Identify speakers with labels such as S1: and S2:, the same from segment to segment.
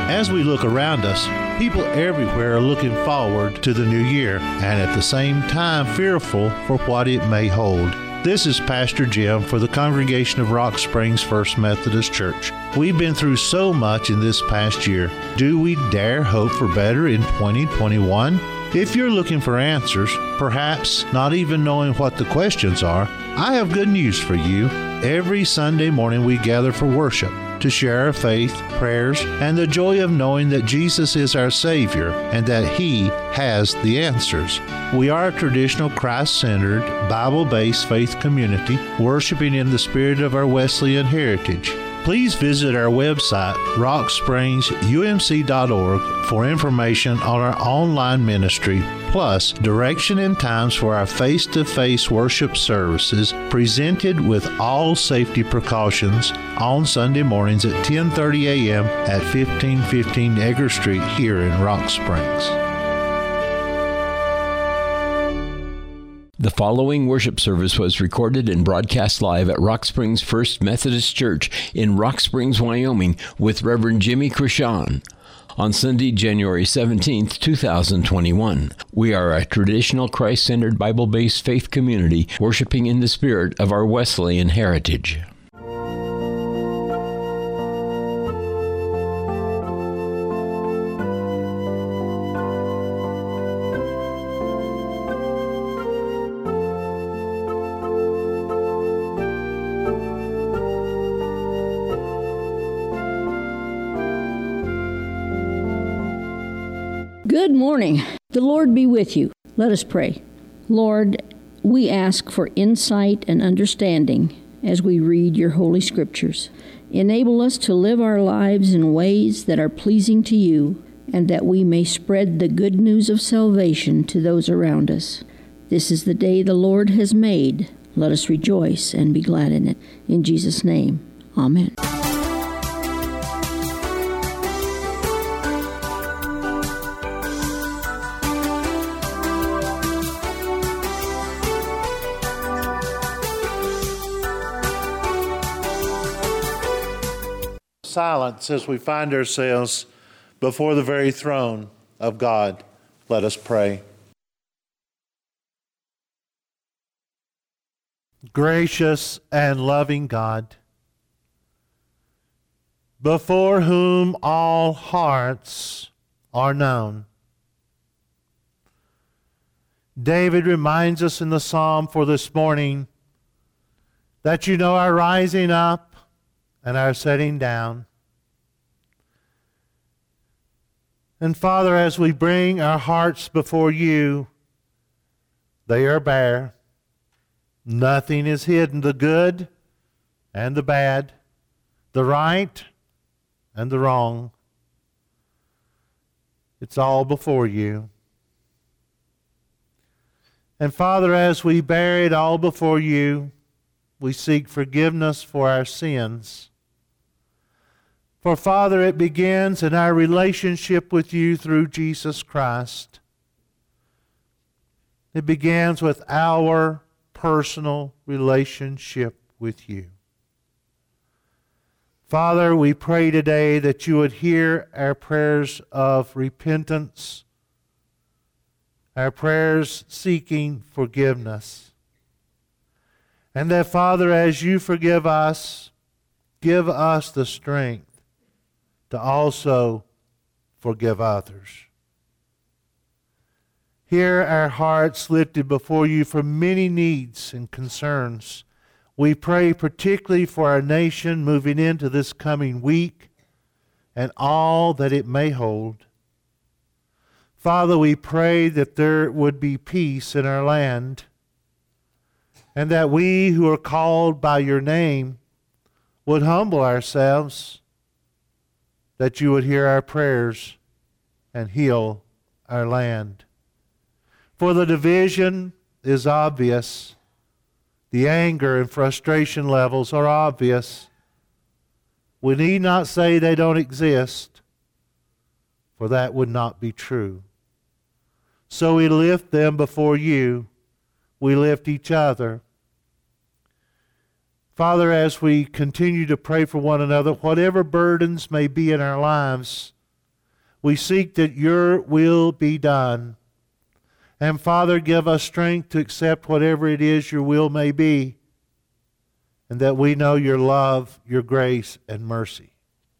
S1: As we look around us, people everywhere are looking forward to the new year and at the same time fearful for what it may hold. This is Pastor Jim for the congregation of Rock Springs First Methodist Church. We've been through so much in this past year. Do we dare hope for better in 2021? If you're looking for answers, perhaps not even knowing what the questions are, I have good news for you. Every Sunday morning we gather for worship to share our faith, prayers, and the joy of knowing that Jesus is our Savior and that He has the answers. We are a traditional Christ-centered, Bible-based faith community worshiping in the spirit of our Wesleyan heritage. Please visit our website, rockspringsumc.org, for information on our online ministry, plus direction and times for our face-to-face worship services presented with all safety precautions on Sunday mornings at 10:30 a.m. at 1515 Egger Street here in Rock Springs.
S2: The following worship service was recorded and broadcast live at Rock Springs First Methodist Church in Rock Springs, Wyoming, with Reverend Jimmy Krishan on Sunday, January 17th, 2021. We are a traditional Christ-centered Bible-based faith community worshiping in the spirit of our Wesleyan heritage.
S3: Good morning. The Lord be with you. Let us pray. Lord, we ask for insight and understanding as we read your holy scriptures. Enable us to live our lives in ways that are pleasing to you, and that we may spread the good news of salvation to those around us. This is the day the Lord has made. Let us rejoice and be glad in it. In Jesus' name, amen.
S1: Silence as we find ourselves before the very throne of God. Let us pray. Gracious and loving God, before whom all hearts are known, David reminds us in the psalm for this morning that you know our rising up and our setting down. And Father, as we bring our hearts before you, they are bare. Nothing is hidden, the good and the bad, the right and the wrong. It's all before you. And Father, as we bear it all before you, we seek forgiveness for our sins. For Father, it begins in our relationship with you through Jesus Christ. It begins with our personal relationship with you. Father, we pray today that you would hear our prayers of repentance, our prayers seeking forgiveness. And that, Father, as you forgive us, give us the strength to also forgive others. Hear our hearts lifted before you for many needs and concerns. We pray particularly for our nation moving into this coming week and all that it may hold. Father, we pray that there would be peace in our land, and that we who are called by your name would humble ourselves, that you would hear our prayers and heal our land. For the division is obvious. The anger and frustration levels are obvious. We need not say they don't exist, for that would not be true. So we lift them before you. We lift each other. Father, as we continue to pray for one another, whatever burdens may be in our lives, We seek that your will be done. And Father, give us strength to accept whatever it is your will may be, and that we know your love, your grace, and mercy.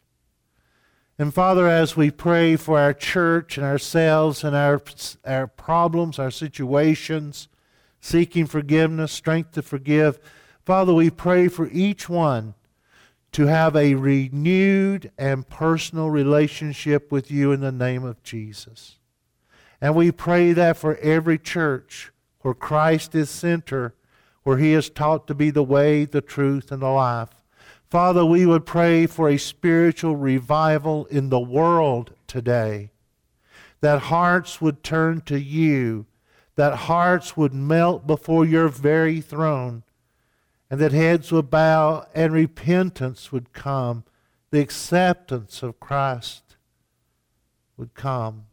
S1: And Father, as we pray for our church and ourselves and our problems, our situations, seeking forgiveness, strength to forgive, Father, we pray for each one to have a renewed and personal relationship with you in the name of Jesus. And we pray that for every church where Christ is center, where he is taught to be the way, the truth, and the life. Father, we would pray for a spiritual revival in the world today, that hearts would turn to you, that hearts would melt before your very throne, and that heads would bow and repentance would come, the acceptance of Christ would come.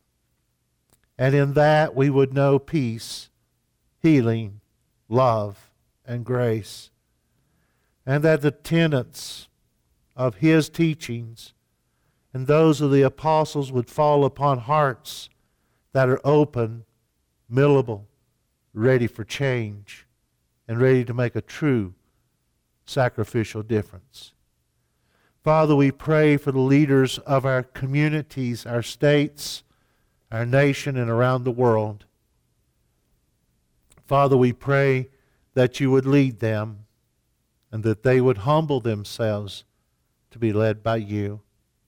S1: And in that we would know peace, healing, love, and grace. And that the tenets of his teachings and those of the apostles would fall upon hearts that are open, malleable, ready for change, and ready to make a true sacrificial difference. Father, we pray for the leaders of our communities, our states, our nation, and around the world. Father, we pray that you would lead them and that they would humble themselves to be led by you.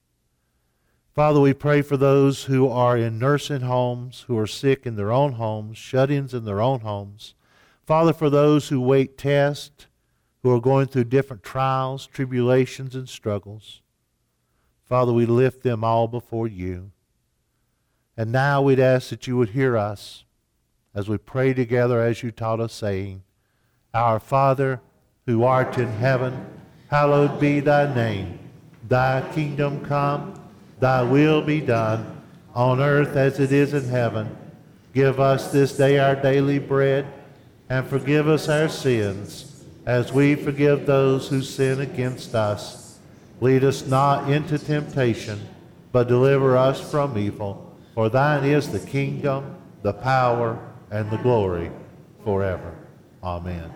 S1: Father, we pray for those who are in nursing homes, who are sick in their own homes, shut-ins in their own homes. Father, for those who wait tests, who are going through different trials, tribulations, and struggles. Father, we lift them all before you. And now we'd ask that you would hear us as we pray together as you taught us, saying, Our Father, who art in heaven, hallowed be thy name. Thy kingdom come, thy will be done, on earth as it is in heaven. Give us this day our daily bread, and forgive us our sins, as we forgive those who sin against us. Lead us not into temptation, but deliver us from evil. For thine is the kingdom, the power, and the glory forever. Amen.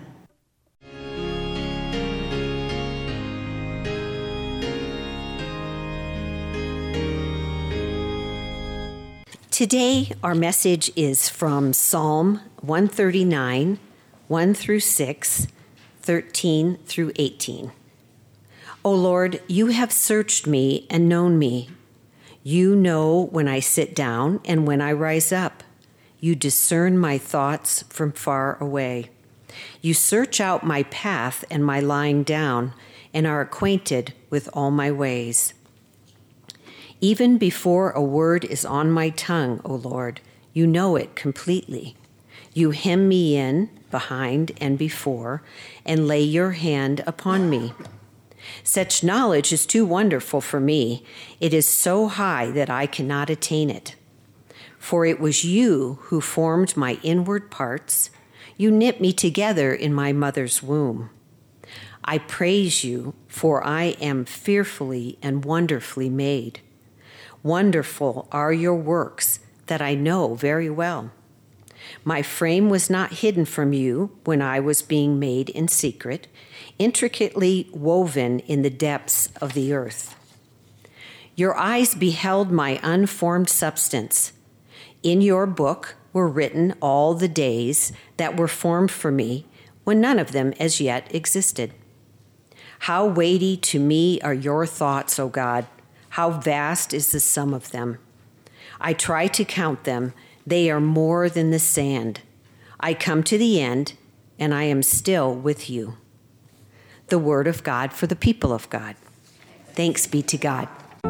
S4: Today, our message is from Psalm 139, 1 through 6, 13 through 18. O Lord, you have searched me and known me. You know when I sit down and when I rise up. You discern my thoughts from far away. You search out my path and my lying down, and are acquainted with all my ways. Even before a word is on my tongue, O Lord, you know it completely. You hem me in, behind and before, and lay your hand upon me. Such knowledge is too wonderful for me. It is so high that I cannot attain it. For it was you who formed my inward parts. You knit me together in my mother's womb. I praise you, for I am fearfully and wonderfully made. Wonderful are your works that I know very well. My frame was not hidden from you when I was being made in secret, intricately woven in the depths of the earth. Your eyes beheld my unformed substance. In your book were written all the days that were formed for me, when none of them as yet existed. How weighty to me are your thoughts, O God! How vast is the sum of them! I try to count them. They are more than the sand. I come to the end, and I am still with you. The word of God for the people of God. Thanks be to God.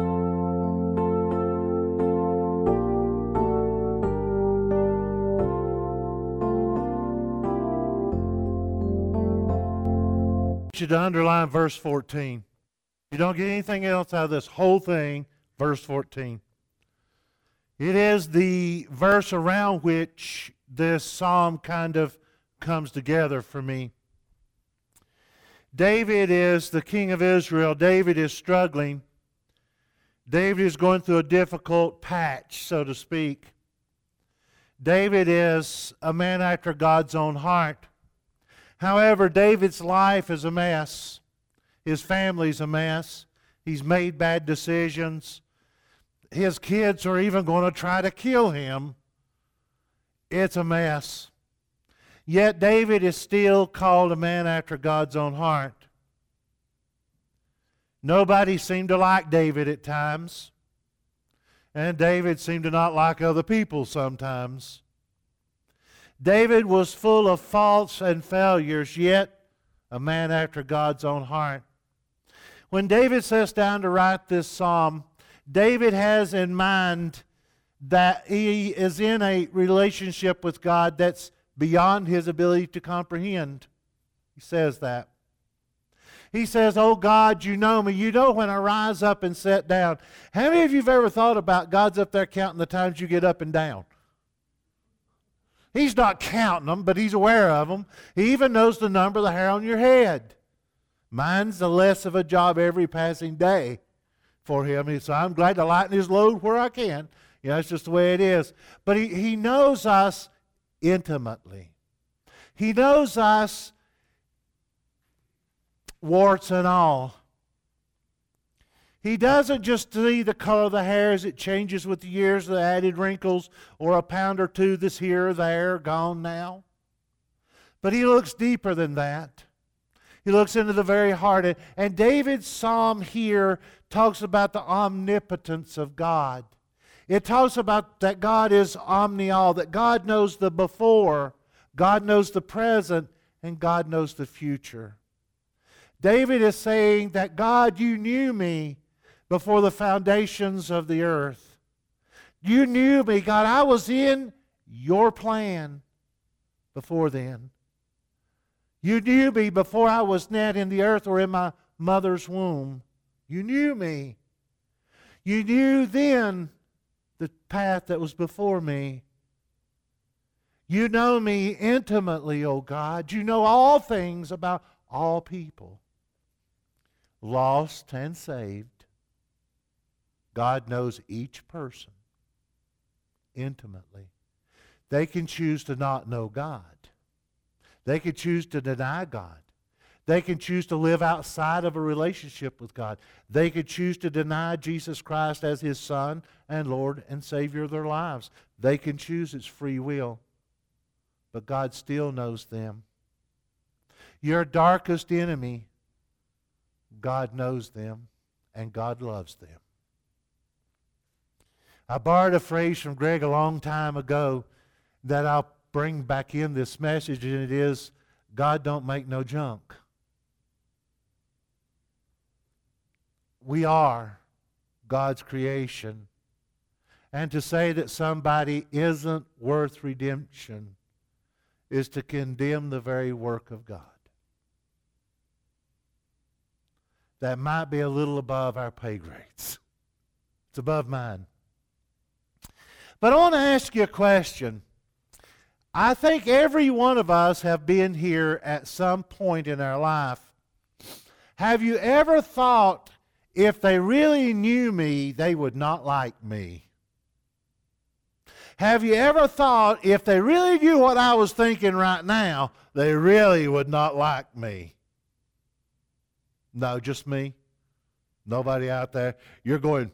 S1: I want you to underline verse 14. You don't get anything else out of this whole thing, verse 14. It is the verse around which this psalm kind of comes together for me. David is the king of Israel. David is struggling. David is going through a difficult patch, so to speak. David is a man after God's own heart. However, David's life is a mess. His family's a mess. He's made bad decisions. His kids are even going to try to kill him. It's a mess. Yet David is still called a man after God's own heart. Nobody seemed to like David at times. And David seemed to not like other people sometimes. David was full of faults and failures, yet a man after God's own heart. When David sits down to write this psalm, David has in mind that he is in a relationship with God that's beyond his ability to comprehend. He says that. He says, "Oh God, you know me. You know when I rise up and sit down." How many of you have ever thought about God's up there counting the times you get up and down? He's not counting them, but He's aware of them. He even knows the number of the hair on your head. Mine's the less of a job every passing day for Him. So I'm glad to lighten His load where I can. That's just the way it is. But He knows us intimately. He knows us warts and all. He doesn't just see the color of the hair as it changes with the years, the added wrinkles, or a pound or two that's here or there, gone now. But He looks deeper than that. He looks into the very heart. And David's psalm here talks about the omnipotence of God. It talks about that God is omni-all, that God knows the before, God knows the present, and God knows the future. David is saying that, God, you knew me before the foundations of the earth. You knew me, God. I was in your plan before then. You knew me before I was knit in the earth or in my mother's womb. You knew me. You knew then the path that was before me. You know me intimately, O God. You know all things about all people. Lost and saved, God knows each person intimately. They can choose to not know God. They can choose to deny God. They can choose to live outside of a relationship with God. They could choose to deny Jesus Christ as His Son and Lord and Savior of their lives. They can choose. It's free will. But God still knows them. Your darkest enemy, God knows them, and God loves them. I borrowed a phrase from Greg a long time ago that I'll bring back in this message, and it is, God don't make no junk. We are God's creation. And to say that somebody isn't worth redemption is to condemn the very work of God. That might be a little above our pay grades. It's above mine. But I want to ask you a question. I think every one of us have been here at some point in our life. Have you ever thought, if they really knew me, they would not like me? Have you ever thought, if they really knew what I was thinking right now, they really would not like me? No, just me. Nobody out there. You're going,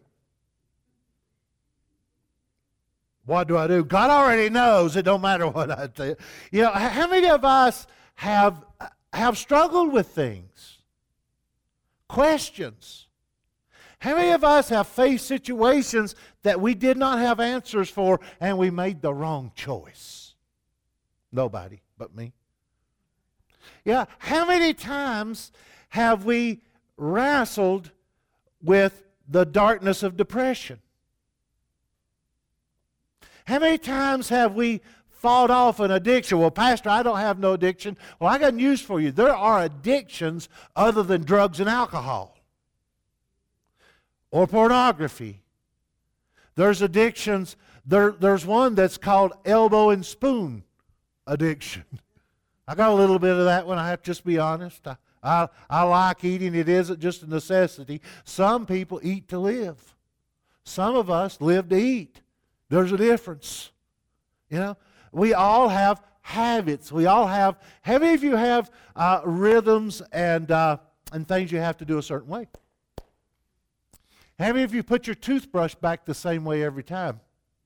S1: what do I do? God already knows. It don't matter what I do. How many of us have struggled with things? Questions. How many of us have faced situations that we did not have answers for and we made the wrong choice? Nobody but me. Yeah, how many times have we wrestled with the darkness of depression? How many times have we fought off an addiction? Well, Pastor, I don't have no addiction. Well, I got news for you. There are addictions other than drugs and alcohol or pornography. There's addictions. There's one that's called elbow and spoon addiction. I got a little bit of that one, I have to just be honest. I like eating. It isn't just a necessity. Some people eat to live. Some of us live to eat. There's a difference. You know, we all have habits. We all have. How many of you have rhythms and things you have to do a certain way? How many of you put your toothbrush back the same way every time?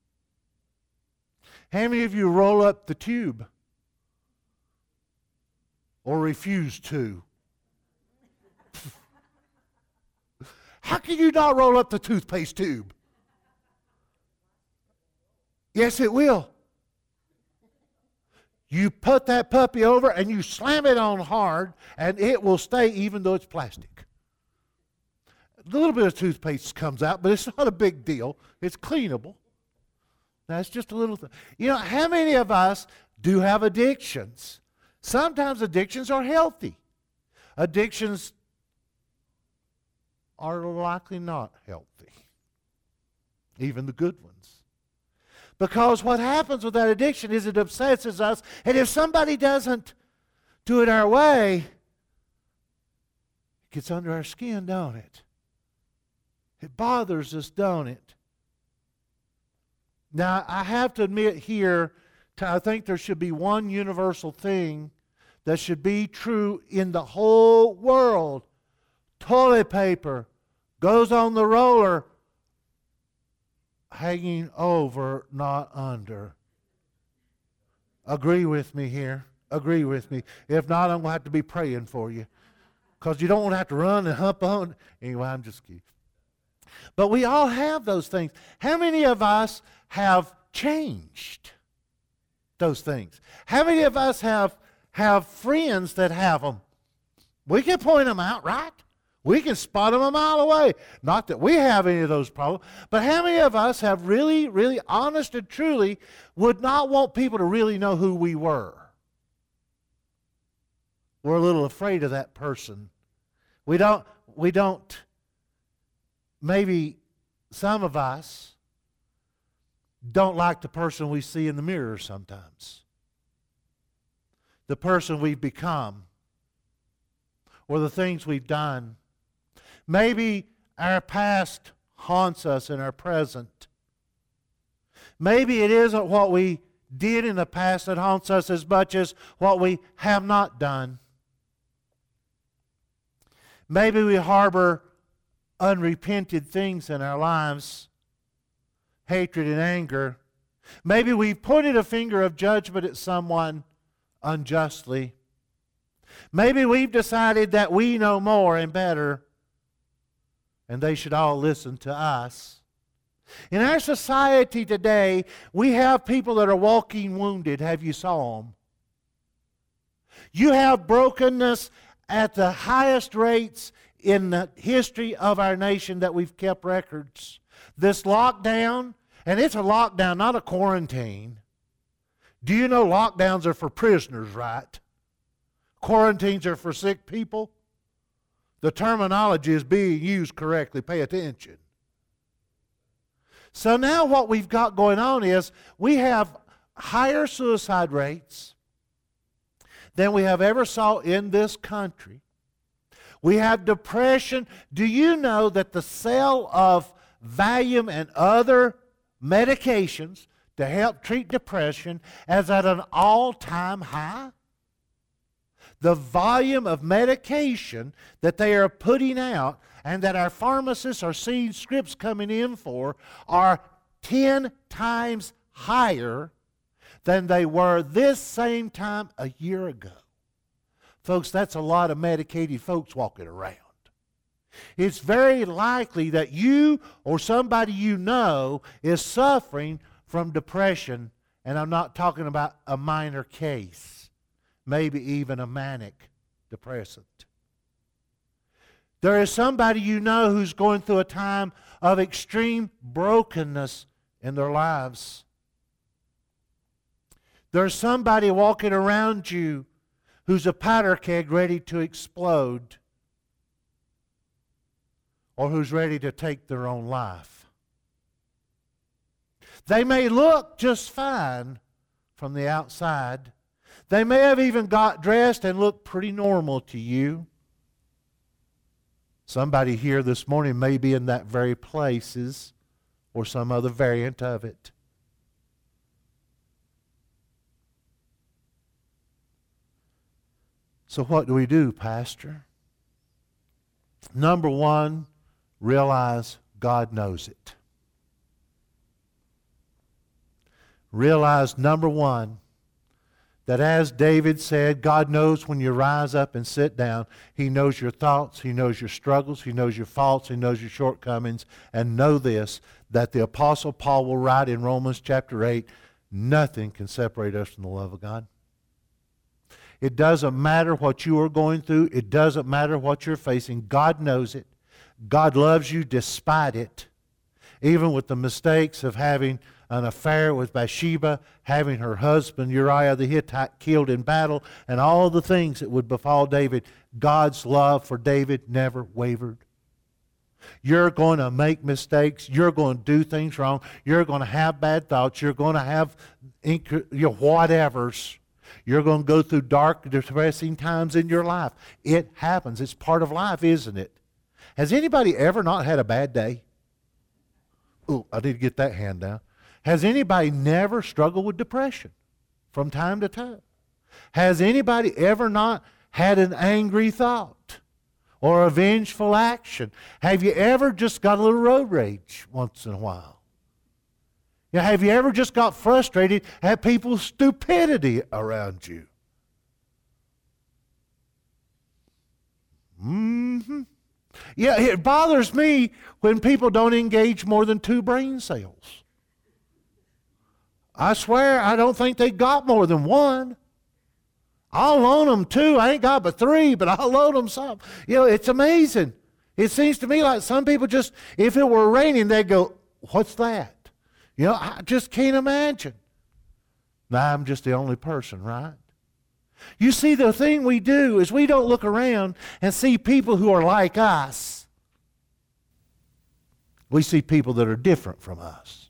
S1: How many of you roll up the tube or refuse to? How can you not roll up the toothpaste tube? Yes, it will. You put that puppy over and you slam it on hard and it will stay even though it's plastic. A little bit of toothpaste comes out, but it's not a big deal. It's cleanable. That's just a little thing. You know, how many of us do have addictions? Sometimes addictions are healthy. Addictions are likely not healthy, even the good ones. Because what happens with that addiction is it obsesses us, and if somebody doesn't do it our way, it gets under our skin, don't it? It bothers us, don't it? Now, I have to admit here, I think there should be one universal thing that should be true in the whole world. Toilet paper goes on the roller, hanging over, not under. Agree with me here. Agree with me. If not, I'm going to have to be praying for you. Because you don't want to have to run and hump on. Anyway, I'm just kidding. But we all have those things. How many of us have changed those things? How many of us have friends that have them? We can point them out, right? We can spot them a mile away. Not that we have any of those problems, but how many of us have really, really honest and truly would not want people to really know who we were? We're a little afraid of that person. We don't, maybe some of us don't like the person we see in the mirror sometimes. The person we've become, or the things we've done. Maybe our past haunts us in our present. Maybe it isn't what we did in the past that haunts us as much as what we have not done. Maybe we harbor unrepented things in our lives, hatred and anger. Maybe we've pointed a finger of judgment at someone unjustly. Maybe we've decided that we know more and better, and they should all listen to us. In our society today, we have people that are walking wounded. Have you saw them? You have brokenness at the highest rates in the history of our nation that we've kept records. This lockdown, and it's a lockdown, not a quarantine. Do you know lockdowns are for prisoners, right? Quarantines are for sick people. The terminology is being used correctly. Pay attention. So now what we've got going on is we have higher suicide rates than we have ever saw in this country. We have depression. Do you know that the sale of Valium and other medications to help treat depression is at an all-time high? The volume of medication that they are putting out and that our pharmacists are seeing scripts coming in for are 10 times higher than they were this same time a year ago. Folks, that's a lot of medicated folks walking around. It's very likely that you or somebody you know is suffering from depression, and I'm not talking about a minor case, maybe even a manic depressant. There is somebody you know who's going through a time of extreme brokenness in their lives. There's somebody walking around you who's a powder keg ready to explode, or who's ready to take their own life. They may look just fine from the outside. They may have even got dressed and looked pretty normal to you. Somebody here this morning may be in that very places or some other variant of it. So what do we do, Pastor? Number one, realize God knows it. Realize, number one, that as David said, God knows when you rise up and sit down. He knows your thoughts. He knows your struggles. He knows your faults. He knows your shortcomings. And know this, that the Apostle Paul will write in Romans chapter 8, nothing can separate us from the love of God. It doesn't matter what you are going through. It doesn't matter what you're facing. God knows it. God loves you despite it. Even with the mistakes of having an affair with Bathsheba, having her husband Uriah the Hittite killed in battle, and all the things that would befall David, God's love for David never wavered. You're going to make mistakes. You're going to do things wrong. You're going to have bad thoughts. You're going to have your whatevers. You're going to go through dark, depressing times in your life. It happens. It's part of life, isn't it? Has anybody ever not had a bad day? Oh, I need to get that hand down. Has anybody never struggled with depression from time to time? Has anybody ever not had an angry thought or a vengeful action? Have you ever just got a little road rage once in a while? You know, have you ever just got frustrated at people's stupidity around you? Yeah, it bothers me when people don't engage more than 2 brain cells. I swear I don't think they got more than 1. I'll loan them 2. I ain't got but 3, but I'll loan them some. You know, it's amazing. It seems to me like some people just, if it were raining, they'd go, what's that? You know, I just can't imagine. Now, I'm just the only person, right? You see, the thing we do is we don't look around and see people who are like us. We see people that are different from us.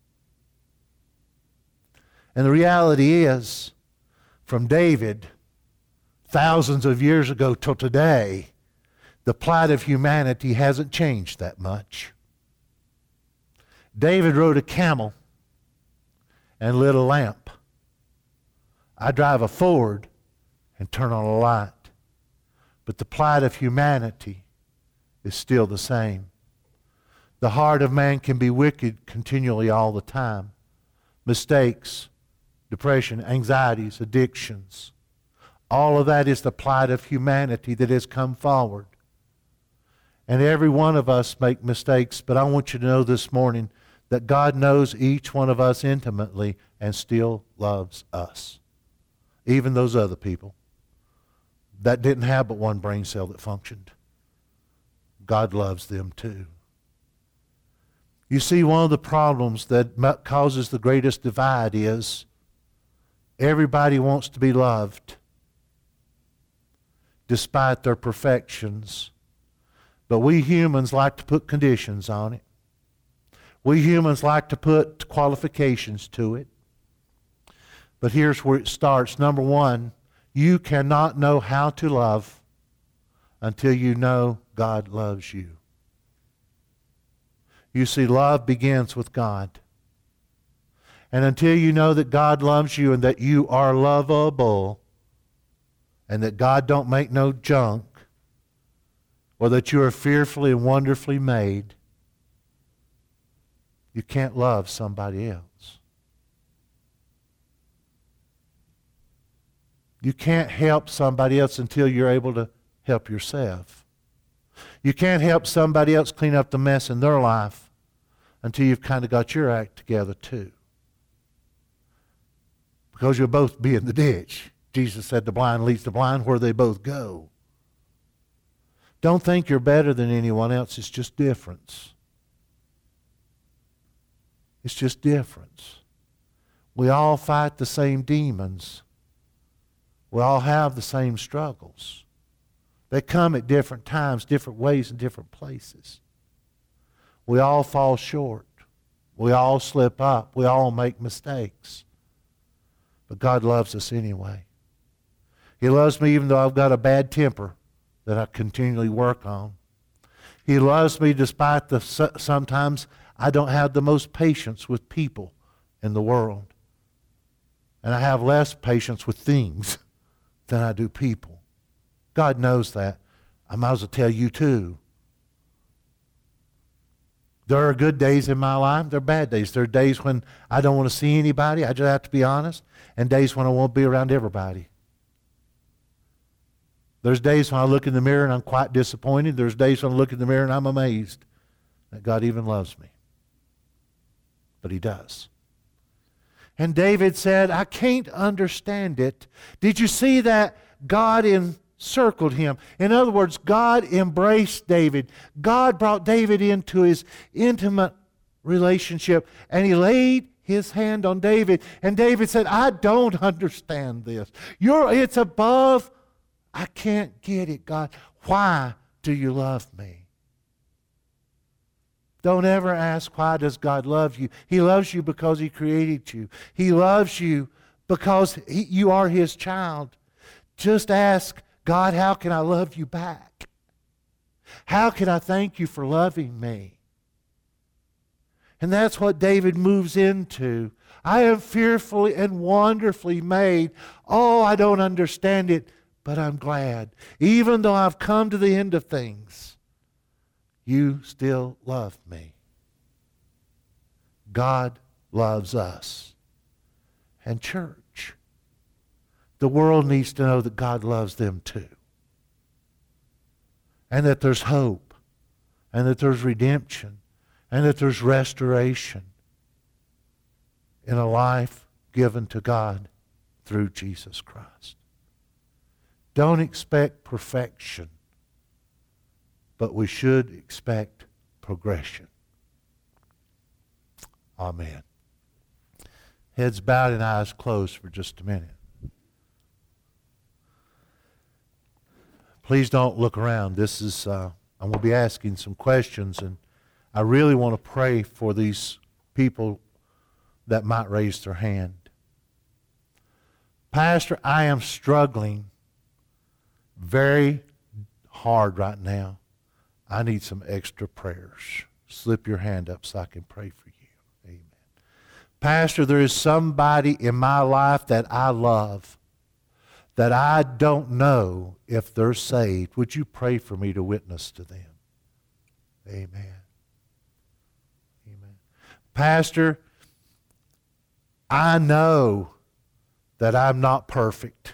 S1: And the reality is, from David, thousands of years ago till today, the plight of humanity hasn't changed that much. David rode a camel and lit a lamp. I drive a Ford and turn on a light. But the plight of humanity is still the same. The heart of man can be wicked continually all the time. Mistakes, depression, anxieties, addictions. All of that is the plight of humanity that has come forward. And every one of us make mistakes, but I want you to know this morning that God knows each one of us intimately and still loves us. Even those other people that didn't have but 1 brain cell that functioned. God loves them too. You see, one of the problems that causes the greatest divide is everybody wants to be loved despite their perfections. But we humans like to put conditions on it. We humans like to put qualifications to it. But here's where it starts. Number 1, you cannot know how to love until you know God loves you. You see, love begins with God. And until you know that God loves you and that you are lovable and that God don't make no junk or that you are fearfully and wonderfully made, you can't love somebody else. You can't help somebody else until you're able to help yourself. You can't help somebody else clean up the mess in their life until you've kind of got your act together too. Because you'll both be in the ditch. Jesus said the blind leads the blind where they both go. Don't think you're better than anyone else. It's just difference. It's just difference. We all fight the same demons. We all have the same struggles. They come at different times, different ways, and different places. We all fall short. We all slip up. We all make mistakes. But God loves us anyway. He loves me even though I've got a bad temper that I continually work on. He loves me despite the sometimes I don't have the most patience with people in the world. And I have less patience with things than I do people. God knows that. I might as well tell you too. There are good days in my life. There are bad days. There are days when I don't want to see anybody. I just have to be honest. And days when I want to be around everybody. There's days when I look in the mirror and I'm quite disappointed. There's days when I look in the mirror and I'm amazed that God even loves me. But He does. And David said, I can't understand it. Did you see that God encircled him? In other words, God embraced David. God brought David into His intimate relationship, and He laid His hand on David. And David said, I don't understand this. It's above. I can't get it, God. Why do you love me? Don't ever ask, why does God love you? He loves you because He created you. He loves you because you are His child. Just ask, God, how can I love you back? How can I thank you for loving me? And that's what David moves into. I am fearfully and wonderfully made. Oh, I don't understand it, but I'm glad. Even though I've come to the end of things, you still love me. God loves us. And church, the world needs to know that God loves them too. And that there's hope. And that there's redemption. And that there's restoration in a life given to God through Jesus Christ. Don't expect perfection, but we should expect progression. Amen. Heads bowed and eyes closed for just a minute. Please don't look around. This is, I'm going to be asking some questions, and I really want to pray for these people that might raise their hand. Pastor, I am struggling very hard right now. I need some extra prayers. Slip your hand up so I can pray for you. Amen. Pastor, there is somebody in my life that I love that I don't know if they're saved. Would you pray for me to witness to them? Amen. Amen. Pastor, I know that I'm not perfect.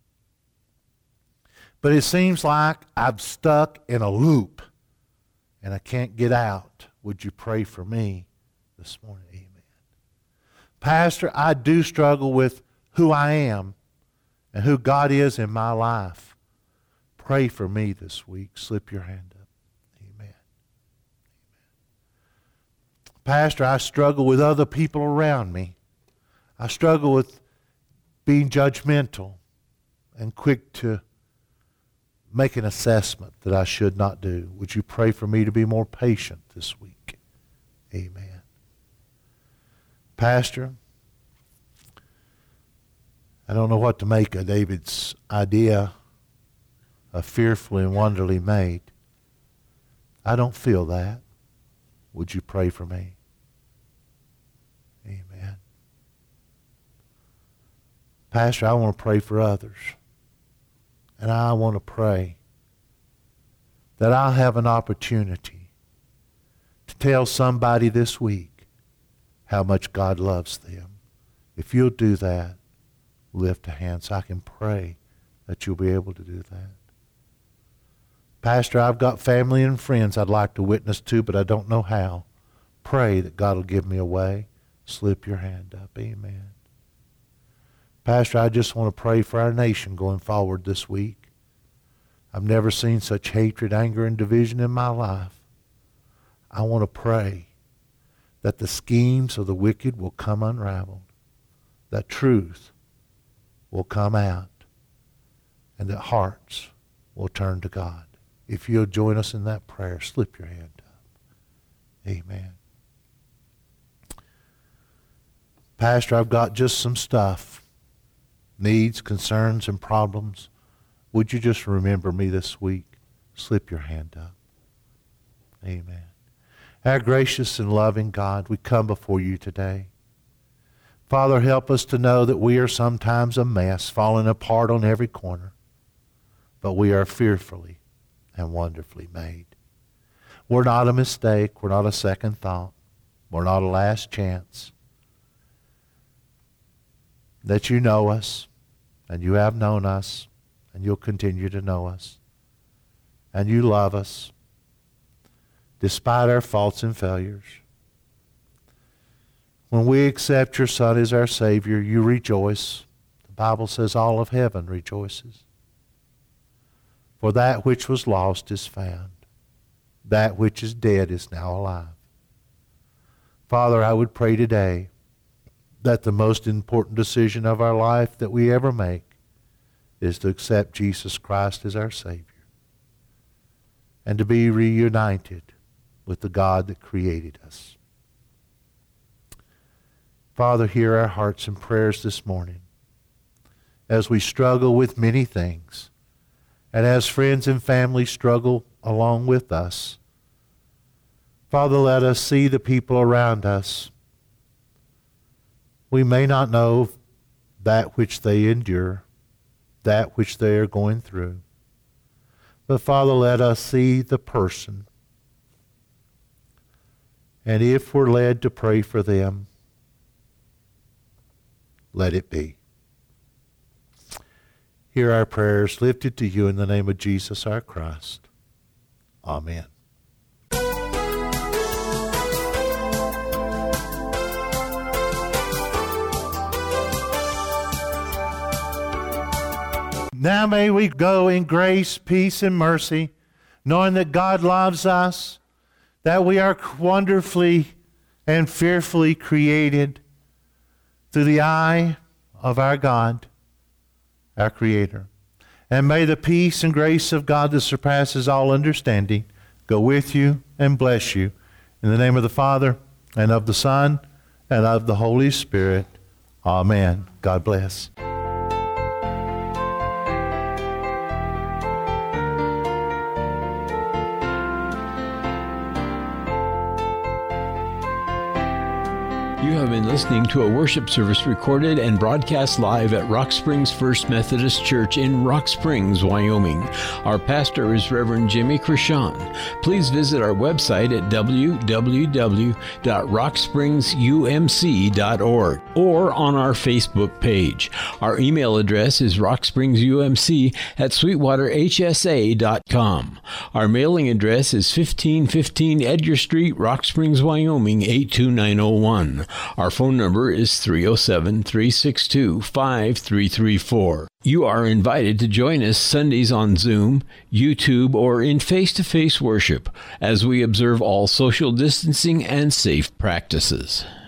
S1: But it seems like I'm stuck in a loop and I can't get out. Would you pray for me this morning? Amen. Pastor, I do struggle with who I am and who God is in my life. Pray for me this week. Slip your hand up. Amen. Amen. Pastor, I struggle with other people around me. I struggle with being judgmental and quick to make an assessment that I should not do. Would you pray for me to be more patient this week? Amen. Pastor, I don't know what to make of David's idea of fearfully and wonderfully made. I don't feel that. Would you pray for me? Amen. Pastor, I want to pray for others. And I want to pray that I'll have an opportunity to tell somebody this week how much God loves them. If you'll do that, lift a hand so I can pray that you'll be able to do that. Pastor, I've got family and friends I'd like to witness to, but I don't know how. Pray that God will give me a way. Slip your hand up. Amen. Pastor, I just want to pray for our nation going forward this week. I've never seen such hatred, anger, and division in my life. I want to pray that the schemes of the wicked will come unraveled, that truth will come out, and that hearts will turn to God. If you'll join us in that prayer, slip your hand up. Amen. Pastor, I've got just some stuff. Needs, concerns, and problems. Would you just remember me this week? Slip your hand up. Amen. Our gracious and loving God, we come before you today. Father, help us to know that we are sometimes a mess, falling apart on every corner, but we are fearfully and wonderfully made. We're not a mistake. We're not a second thought. We're not a last chance. That you know us, and you have known us, and you'll continue to know us. And you love us, despite our faults and failures. When we accept your Son as our Savior, you rejoice. The Bible says all of heaven rejoices. For that which was lost is found. That which is dead is now alive. Father, I would pray today that the most important decision of our life that we ever make is to accept Jesus Christ as our Savior and to be reunited with the God that created us. Father, hear our hearts and prayers this morning as we struggle with many things and as friends and family struggle along with us. Father, let us see the people around us. We may not know that which they endure, that which they are going through. But Father, let us see the person. And if we're led to pray for them, let it be. Hear our prayers lifted to you in the name of Jesus our Christ. Amen. Now may we go in grace, peace, and mercy, knowing that God loves us, that we are wonderfully and fearfully created through the eye of our God, our Creator. And may the peace and grace of God that surpasses all understanding go with you and bless you. In the name of the Father, and of the Son, and of the Holy Spirit. Amen. God bless.
S2: You have been listening to a worship service recorded and broadcast live at Rock Springs First Methodist Church in Rock Springs, Wyoming. Our pastor is Reverend Jimmy Krishon. Please visit our website at www.rockspringsumc.org or on our Facebook page. Our email address is rockspringsumc@sweetwaterhsa.com. Our mailing address is 1515 Edgar Street, Rock Springs, Wyoming, 82901. Our phone number is 307-362-5334. You are invited to join us Sundays on Zoom, YouTube, or in face-to-face worship as we observe all social distancing and safe practices.